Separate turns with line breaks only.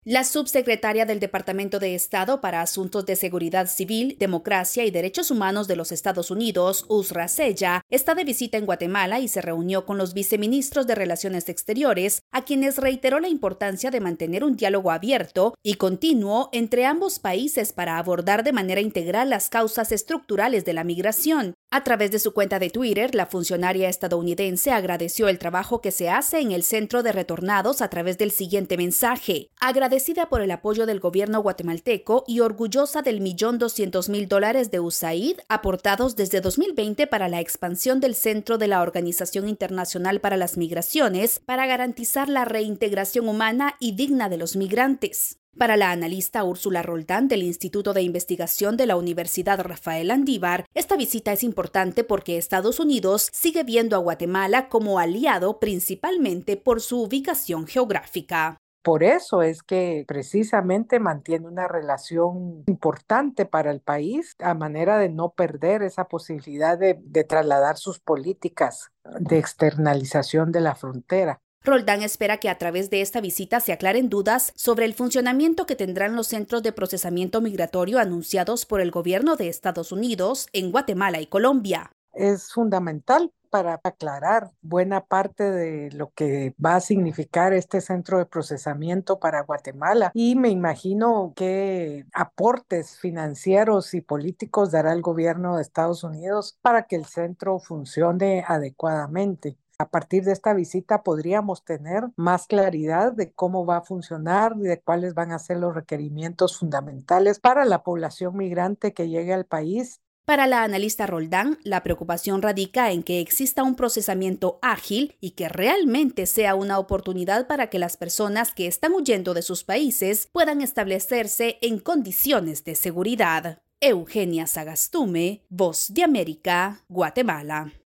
La subsecretaria del Departamento de Estado para Asuntos de Seguridad Civil, Democracia y Derechos Humanos de los Estados Unidos, Usra Sella, está de visita en Guatemala y se reunió con los viceministros de Relaciones Exteriores, a quienes reiteró la importancia de mantener un diálogo abierto y continuo entre ambos países para abordar de manera integral las causas estructurales de la migración. A través de su cuenta de Twitter, la funcionaria estadounidense agradeció el trabajo que se hace en el Centro de Retornados a través del siguiente mensaje: agradecida por el apoyo del gobierno guatemalteco y orgullosa del $1.200.000 de USAID aportados desde 2020 para la expansión del Centro de la Organización Internacional para las Migraciones para garantizar la reintegración humana y digna de los migrantes. Para la analista Úrsula Roldán del Instituto de Investigación de la Universidad Rafael Andívar, esta visita es importante porque Estados Unidos sigue viendo a Guatemala como aliado principalmente por su ubicación geográfica.
Por eso es que precisamente mantiene una relación importante para el país, a manera de no perder esa posibilidad de trasladar sus políticas de externalización de la frontera.
Roldán espera que a través de esta visita se aclaren dudas sobre el funcionamiento que tendrán los centros de procesamiento migratorio anunciados por el gobierno de Estados Unidos en Guatemala y Colombia.
Es fundamental para aclarar buena parte de lo que va a significar este centro de procesamiento para Guatemala, y me imagino qué aportes financieros y políticos dará el gobierno de Estados Unidos para que el centro funcione adecuadamente. A partir de esta visita podríamos tener más claridad de cómo va a funcionar y de cuáles van a ser los requerimientos fundamentales para la población migrante que llegue al país.
Para la analista Roldán, la preocupación radica en que exista un procesamiento ágil y que realmente sea una oportunidad para que las personas que están huyendo de sus países puedan establecerse en condiciones de seguridad. Eugenia Sagastume, Voz de América, Guatemala.